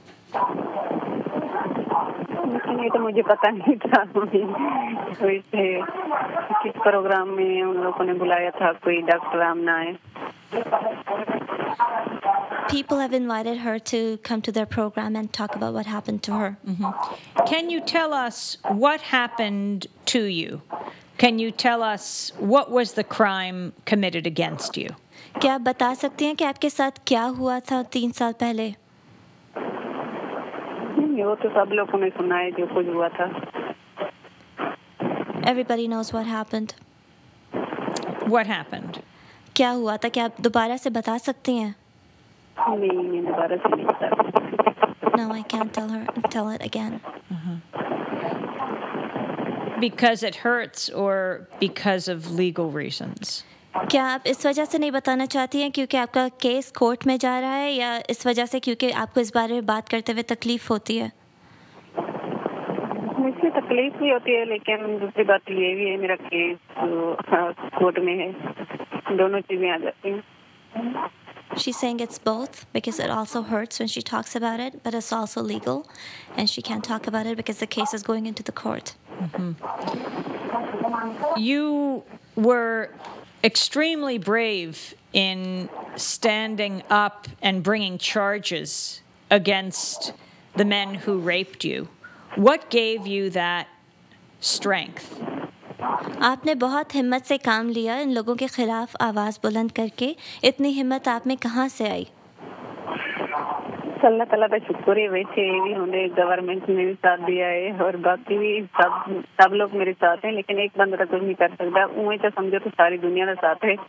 लेकिन ये तो मुझे पता नहीं था. कोई से किस प्रोग्राम में उन लोगों ने बुलाया था कोई डॉक्टर आमना है. People have invited her to come to their program and talk about what happened to her. Can you tell us what happened to you? Can you tell us what was the crime committed against you? क्या आप बता सकती हैं कि आपके साथ क्या हुआ था तीन साल पहले? नहीं, वो तो सब लोगों ने सुना है जो कुछ हुआ था. Everybody knows what happened. What happened? क्या हुआ था? क्या आप दोबारा से बता सकती हैं? नहीं मैं दोबारा से नहीं बता सकती. No, I can't tell her. Tell it again. Because it hurts or because of legal reasons? क्या आप इस वजह से नहीं बताना चाहती हैं क्योंकि आपका केस कोर्ट में जा रहा है या इस वजह से क्योंकि आपको इस बारे में बात करते हुए तकलीफ होती है? मुझे तकलीफ भी होती है लेकिन दूसरी बात ये भी है मेरा केस कोर्ट में है. दोनों चीजें आ जाती हैं. She's saying it's both because it also hurts when she talks about it, but it's also legal, and she can't talk about it because the case is going into the court. You were extremely brave in standing up and bringing charges against the men who raped you. What gave you that strength? आपने बहुत हिम्मत से काम लिया इन लोगों के खिलाफ आवाज़ बुलंद करके. इतनी हिम्मत आप में कहाँ से आई? अल्लाह ताला का शुक्र है. वैसे भी हमने गवर्नमेंट ने भी साथ दिया है और बाकी भी सब सब लोग मेरे साथ हैं लेकिन एक बंदा तो कुछ नहीं कर सकता. उम्मीद तो समझो तो सारी दुनिया का साथ है.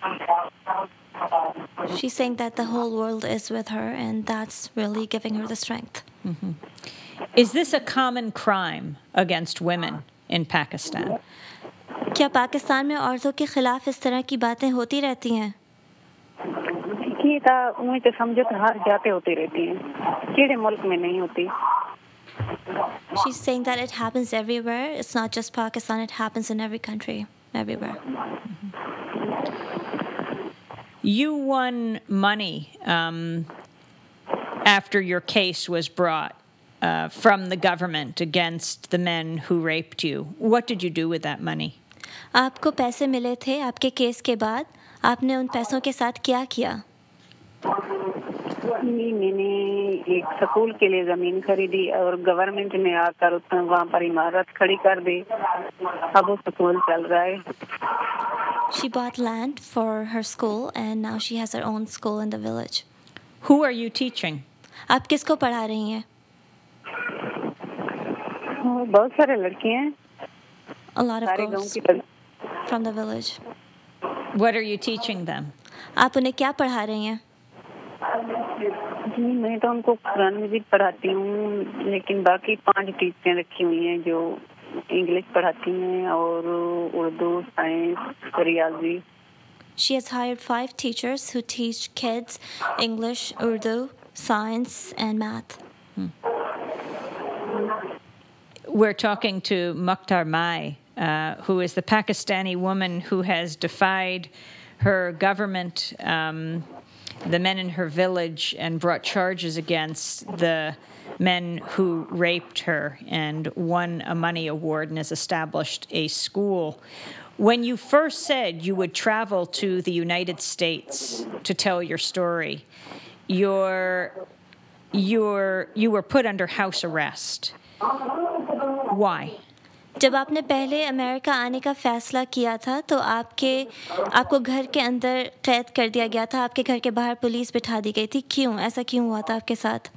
She's saying that the whole world is with her and that's really giving her the strength. Mm-hmm. Is this a common crime against women in Pakistan? क्या पाकिस्तान में औरतों के खिलाफ इस तरह की बातें होती रहती हैं? ये था उम्मीद तो समझो तो हर जाते होती रहती हैं. केड़े मुल्क में नहीं होती. She's saying that it happens everywhere. It's not just Pakistan. It happens in every country, everywhere. You won money um, after your case was brought uh, from the government against the men who raped you. What did you do with that money? आपको पैसे मिले थे आपके case के बाद. आपने उन पैसों के साथ क्या किया? मैंने एक स्कूल के लिए जमीन खरीदी और गवर्नमेंट ने आकर उसमें वहाँ पर इमारत खड़ी कर दी. अब वो स्कूल चल रहा है. She bought land for her school and now she has her own school in the village. Who are you teaching? आप किसको पढ़ा रही हैं? बहुत सारे लड़के हैं. A lot of सारे गांव girls की. from the village. What are you teaching them? आप उन्हें क्या पढ़ा रही हैं? जी मैं तो उनको कुरान मजीद पढ़ाती हूँ लेकिन बाकी पांच टीचरें रखी हुई हैं जो इंग्लिश पढ़ाती हैं और उर्दू, साइंस, रियाजी. She has hired five teachers who teach kids English, Urdu, science, and math. Hmm. We're talking to Mukhtar Mai, uh, who is the Pakistani woman who has defied her government um, the men in her village and brought charges against the men who raped her and won a money award and has established a school. When you first said you would travel to the United States to tell your story, your, your, you were put under house arrest. Why? जब आपने पहले America आने का फैसला किया था तो आपके आपको घर के अंदर कैद कर दिया गया था, आपके घर के बाहर पुलिस बिठा दी गई थी। क्यों ऐसा क्यों हुआ था आपके साथ?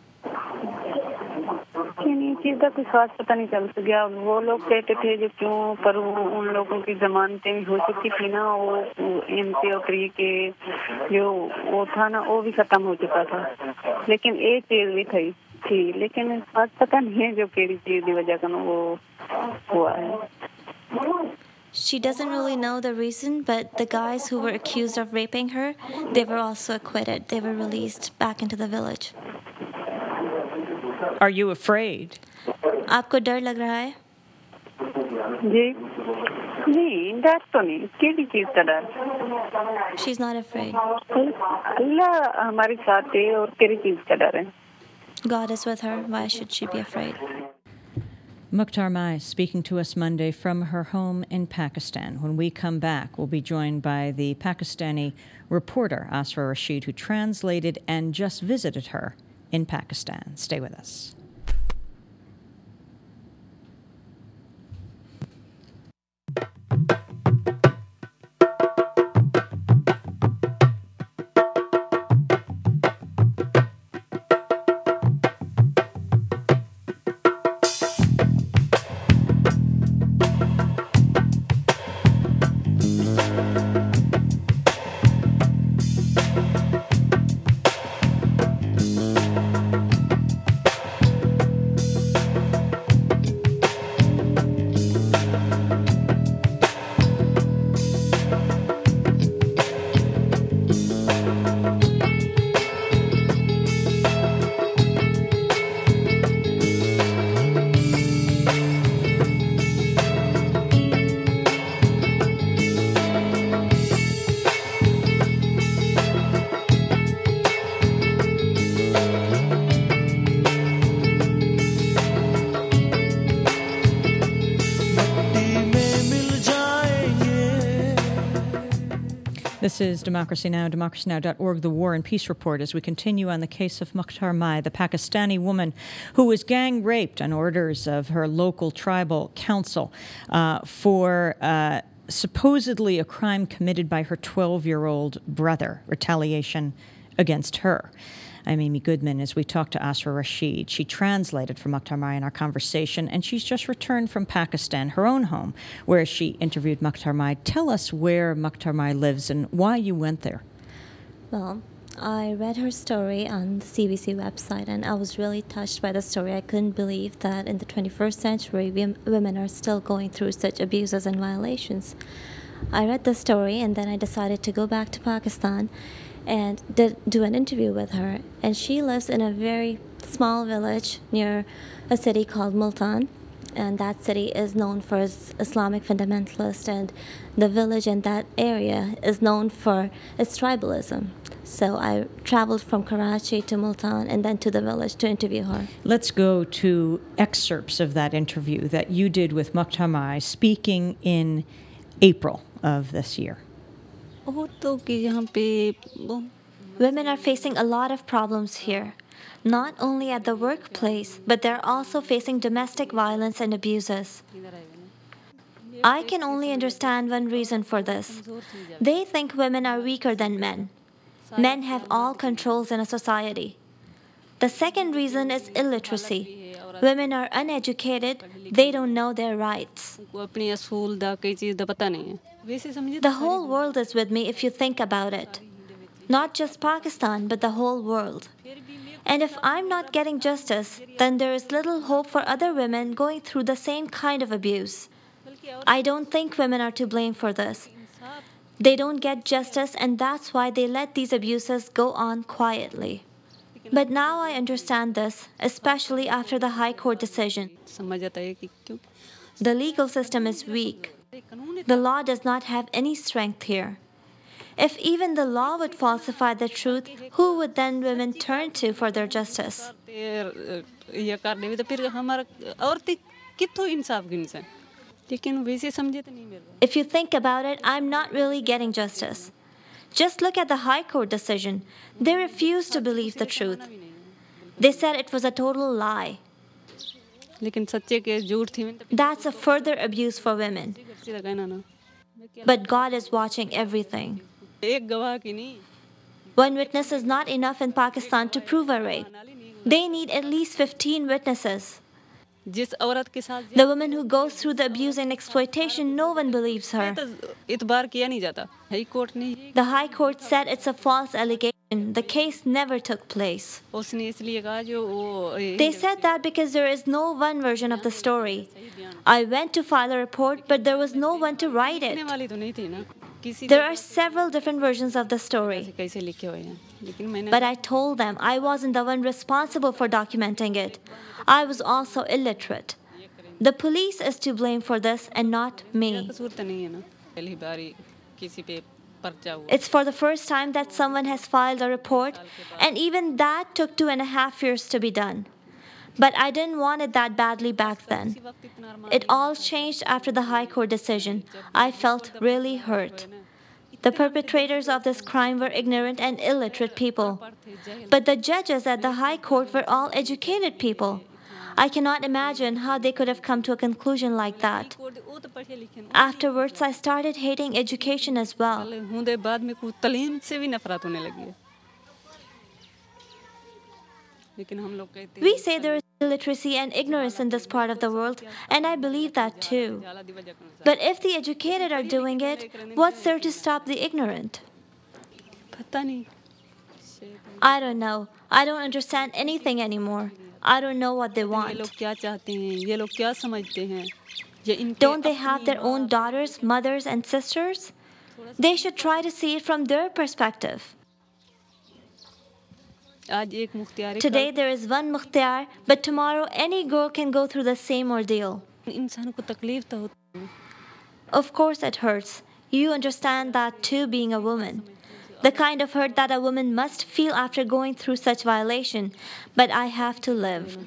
चीज़ का कुछ खास पता नहीं चल गया। वो लोग कहते थे जो क्यों, पर उन लोगों की जमानतें हो चुकी थी ना, वो एम सी और क्री के जो वो था ना, वो भी खत्म हो चुका था। लेकिन एक चीज़ भी थी थी लेकिन आज पता नहीं है जो केड़ी चीज़ की वजह का वो हुआ है। She doesn't really know the reason, but the guys who were accused of raping her, they were also acquitted. They were released back into the village. Are you afraid? आपको डर लग रहा है? जी नहीं, डर तो नहीं। केड़ी चीज़ का डर? She's not afraid. अल्लाह हमारे साथ है और केड़ी चीज़ का डर है? God is with her. Why should she be afraid? Mukhtar Mai speaking to us Monday from her home in Pakistan. When we come back, we'll be joined by the Pakistani reporter Asra Rashid, who translated and just visited her in Pakistan. Stay with us. This is Democracy Now!, democracy now dot org, the War and Peace Report, as we continue on the case of Mukhtar Mai, the Pakistani woman who was gang raped on orders of her local tribal council uh, for uh, supposedly a crime committed by her twelve-year-old brother, retaliation against her. I'm Amy Goodman as we talk to Asra Rashid. She translated for Mukhtar Mai in our conversation, and she's just returned from Pakistan, her own home, where she interviewed Mukhtar Mai. Tell us where Mukhtar Mai lives and why you went there. Well, I read her story on the C B C website, and I was really touched by the story. I couldn't believe that in the twenty-first century, women are still going through such abuses and violations. I read the story, and then I decided to go back to Pakistan and did do an interview with her. And she lives in a very small village near a city called Multan, and that city is known for its Islamic fundamentalists, and the village in that area is known for its tribalism. So I traveled from Karachi to Multan and then to the village to interview her. Let's go to excerpts of that interview that you did with Mukhtar Mai, speaking in April of this year. Women are facing a lot of problems here, not only at the workplace, but they're also facing domestic violence and abuses. I can only understand one reason for this. They think women are weaker than men. Men have all controls in a society. The second reason is illiteracy. Women are uneducated, they don't know their rights. The whole world is with me if you think about it. Not just Pakistan, but the whole world. And if I'm not getting justice, then there is little hope for other women going through the same kind of abuse. I don't think women are to blame for this. They don't get justice, and that's why they let these abuses go on quietly. But now I understand this, especially after the High Court decision. The legal system is weak. The law does not have any strength here. If even the law would falsify the truth, who would then women turn to for their justice? If you think about it, I'm not really getting justice. Just look at the High Court decision. They refused to believe the truth. They said it was a total lie. That's a further abuse for women. But God is watching everything. One witness is not enough in Pakistan to prove a rape. They need at least fifteen witnesses. The woman who goes through the abuse and exploitation, no one believes her. The High Court said it's a false allegation. The case never took place. They said that because there is no one version of the story. I went to file a report, but there was no one to write it. There are several different versions of the story. But I told them I wasn't the one responsible for documenting it. I was also illiterate. The police is to blame for this and not me. It's for the first time that someone has filed a report, and even that took two and a half years to be done. But I didn't want it that badly back then. It all changed after the High Court decision. I felt really hurt. The perpetrators of this crime were ignorant and illiterate people. But the judges at the High Court were all educated people. I cannot imagine how they could have come to a conclusion like that. Afterwards, I started hating education as well. We say there is illiteracy and ignorance in this part of the world, and I believe that too. But if the educated are doing it, what's there to stop the ignorant? I don't know. I don't understand anything anymore. I don't know what they want. Don't they have their own daughters, mothers, and sisters? They should try to see it from their perspective. Today there is one Mukhtiar, but tomorrow any girl can go through the same ordeal. Of course it hurts. You understand that too, being a woman. The kind of hurt that a woman must feel after going through such violation. But I have to live.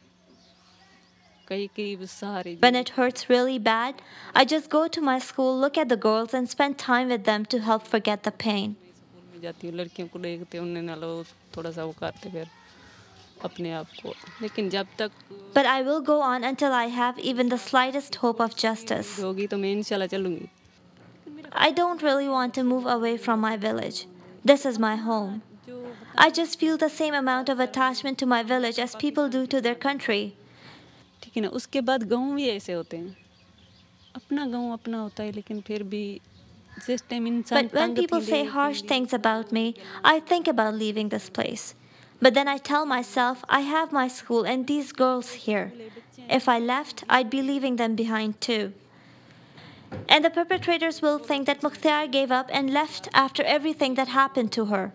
When it hurts really bad, I just go to my school, look at the girls, and spend time with them to help forget the pain. But I will go on until I have even the slightest hope of justice. I don't really want to move away from my village. This is my home. I just feel the same amount of attachment to my village as people do to their country. But when people say harsh things about me, I think about leaving this place. But then I tell myself I have my school and these girls here. If I left, I'd be leaving them behind too. And the perpetrators will think that Mukhtiar gave up and left after everything that happened to her.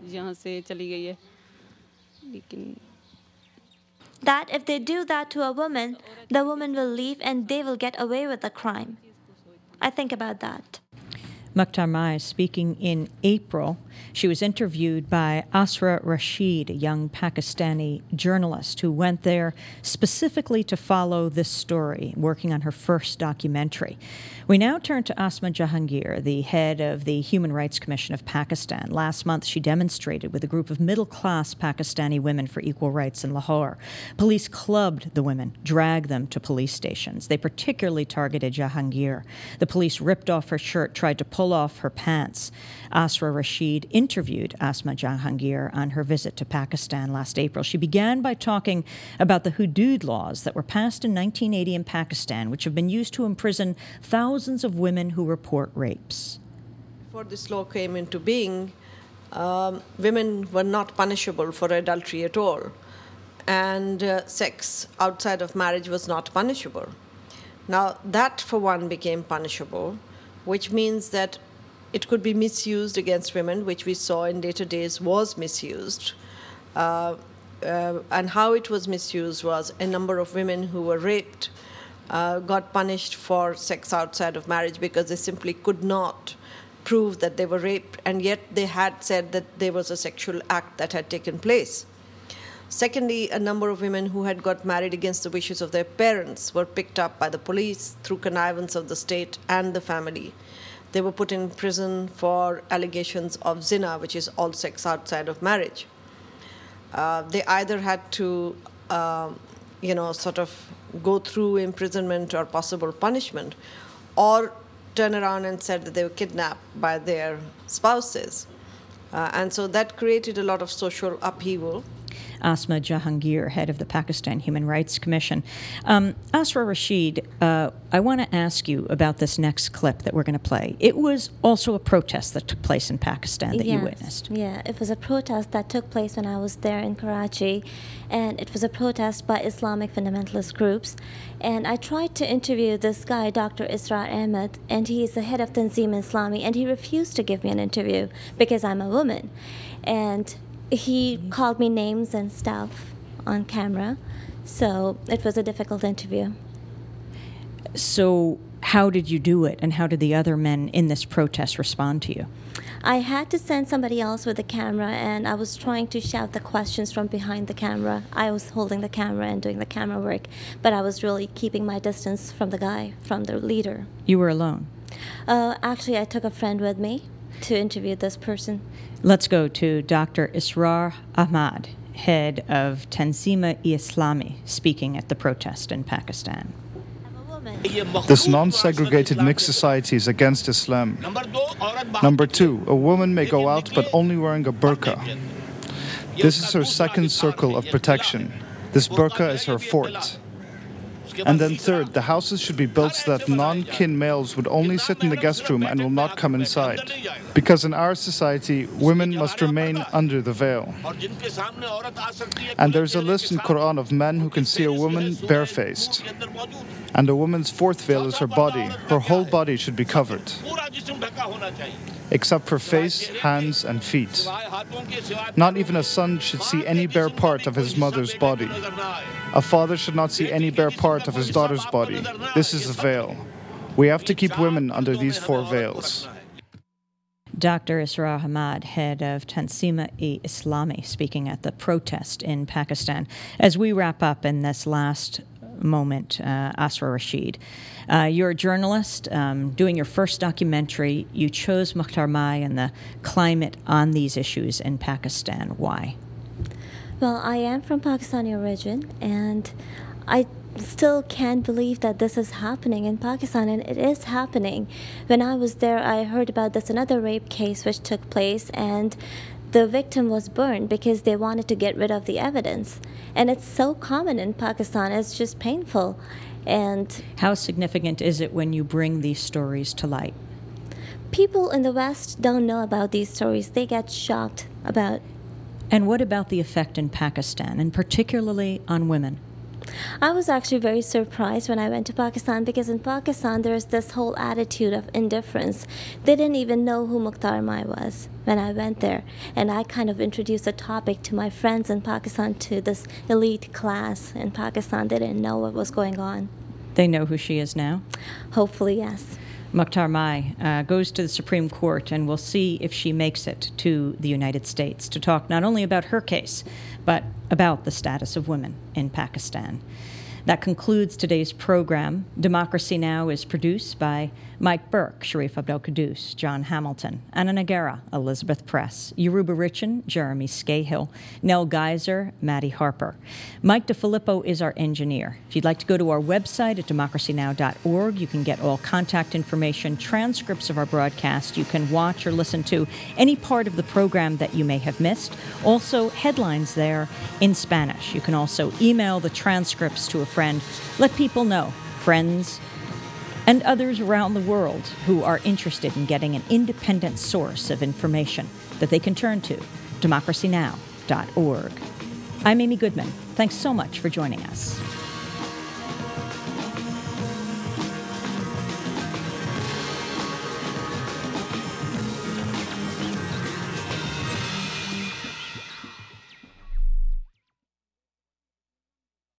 That if they do that to a woman, the woman will leave and they will get away with the crime. I think about that. Mukhtar Mai speaking in April. She was interviewed by Asra Rashid, a young Pakistani journalist who went there specifically to follow this story, working on her first documentary. We now turn to Asma Jahangir, the head of the Human Rights Commission of Pakistan. Last month, she demonstrated with a group of middle-class Pakistani women for equal rights in Lahore. Police clubbed the women, dragged them to police stations. They particularly targeted Jahangir. The police ripped off her shirt, tried to pull off her pants. Asra Rashid interviewed Asma Jahangir on her visit to Pakistan last April. She began by talking about the Hudud laws that were passed in nineteen eighty in Pakistan, which have been used to imprison thousands of women who report rapes. Before this law came into being, um, women were not punishable for adultery at all, and uh, sex outside of marriage was not punishable. Now, that for one became punishable, which means that it could be misused against women, which we saw in later days was misused. Uh, uh, and how it was misused was a number of women who were raped uh, got punished for sex outside of marriage because they simply could not prove that they were raped, and yet they had said that there was a sexual act that had taken place. Secondly, a number of women who had got married against the wishes of their parents were picked up by the police through connivance of the state and the family. They were put in prison for allegations of zina, which is all sex outside of marriage. Uh, they either had to, uh, you know, sort of go through imprisonment or possible punishment, or turn around and said that they were kidnapped by their spouses. Uh, and so that created a lot of social upheaval. Asma Jahangir, head of the Pakistan Human Rights Commission. Um, Asra Rashid, uh, I want to ask you about this next clip that we're going to play. It was also a protest that took place in Pakistan that yes, you witnessed. Yeah, it was a protest that took place when I was there in Karachi, and it was a protest by Islamic fundamentalist groups. And I tried to interview this guy, Doctor Israr Ahmed, and he is the head of Tanzim Islami, and he refused to give me an interview because I'm a woman. And he called me names and stuff on camera, so it was a difficult interview. So how did you do it, and how did the other men in this protest respond to you? I had to send somebody else with the camera, and I was trying to shout the questions from behind the camera. I was holding the camera and doing the camera work, but I was really keeping my distance from the guy, from the leader. You were alone? Uh, actually, I took a friend with me to interview this person. Let's go to Doctor Israr Ahmad, head of Tanzim-e-Islami, speaking at the protest in Pakistan. This non-segregated mixed society is against Islam. Number two, a woman may go out but only wearing a burqa. This is her second circle of protection. This burqa is her fourth. And then third, the houses should be built so that non-kin males would only sit in the guest room and will not come inside. Because in our society, women must remain under the veil. And there's a list in Quran of men who can see a woman barefaced. And a woman's fourth veil is her body. Her whole body should be covered, except for face, hands, and feet. Not even a son should see any bare part of his mother's body. A father should not see any bare part of his daughter's body. This is a veil. We have to keep women under these four veils. Doctor Israr Ahmad, head of Tanzim-e-Islami, speaking at the protest in Pakistan. As we wrap up in this last moment, uh, Asra Rashid, uh, you're a journalist um, doing your first documentary. You chose Mukhtar Mai and the climate on these issues in Pakistan. Why? Well, I am from Pakistani origin, and I still can't believe that this is happening in Pakistan, and it is happening. When I was there, I heard about this another rape case which took place, and the victim was burned because they wanted to get rid of the evidence. And it's so common in Pakistan, it's just painful. And how significant is it when you bring these stories to light? People in the West don't know about these stories. They get shocked about. And what about the effect in Pakistan, and particularly on women? I was actually very surprised when I went to Pakistan, because in Pakistan there's this whole attitude of indifference. They didn't even know who Mukhtar Mai was when I went there. And I kind of introduced the topic to my friends in Pakistan, to this elite class in Pakistan. They didn't know what was going on. They know who she is now? Hopefully, yes. Mukhtar Mai uh, goes to the Supreme Court, and we'll see if she makes it to the United States to talk not only about her case, but about the status of women in Pakistan. That concludes today's program. Democracy Now! Is produced by Mike Burke, Sharif Abdel-Quddus, John Hamilton, Anna Nagara, Elizabeth Press, Yoruba Richin, Jeremy Scahill, Nell Geiser, Maddie Harper. Mike DeFilippo is our engineer. If you'd like to go to our website at democracy now dot org, you can get all contact information, transcripts of our broadcast. You can watch or listen to any part of the program that you may have missed. Also, headlines there in Spanish. You can also email the transcripts to a friend. Let people know, friends and others around the world who are interested in getting an independent source of information that they can turn to, democracy now dot org. I'm Amy Goodman. Thanks so much for joining us.